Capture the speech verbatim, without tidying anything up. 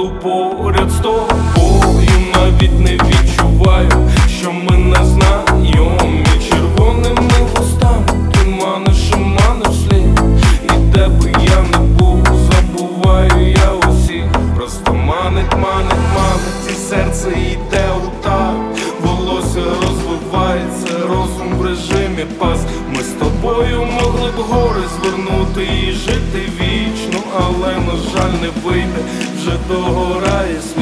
буду поряд з тобою. Навіть не відчуваю, що ми не знайомі. Червоними вустами ти маниш і маниш слід. І де би я не був, забуваю я усіх. Просто манить, манить, манить, і серце йде у так. Волосся розвивається, розум в режимі пас. Ми з тобою могли б гори звернути і жити вічно, але, на жаль, не вийде, вже догорає світ.